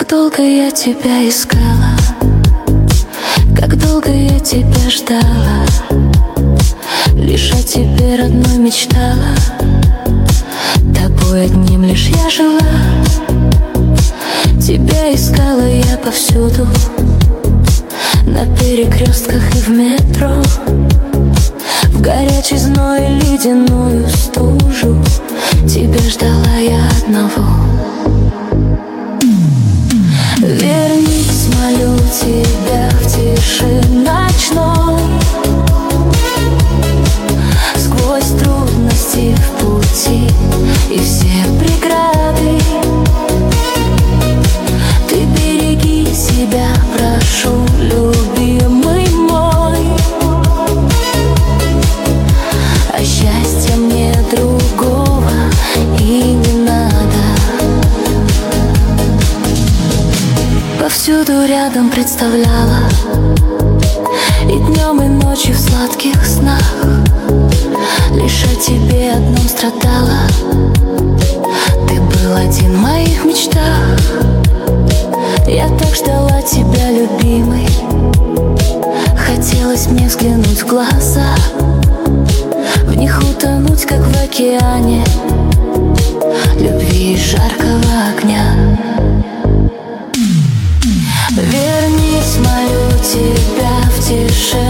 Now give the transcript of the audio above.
долго я тебя искала, как долго я тебя ждала, лишь о тебе, родной, мечтала. Тобой одним лишь я жила. Тебя искала я повсюду, на перекрестках и в метро, в горячий зной и ледяную стужу. Тебя ждала я одного. Вернись, молю тебя, в тиши ночной, сквозь трудности в пути и все преграды. Ты береги себя, прошу, любимый мой, а счастья мне другого и не надо. Повсюду рядом представляла, и днем, и ночью в сладких снах, лишь о тебе одном страдала. Ты был один в моих мечтах. Я так ждала тебя, любимый. Хотелось мне взглянуть в глаза, в них утонуть, как в океане любви и жаркого огня. Вернись, молю тебя, в тиши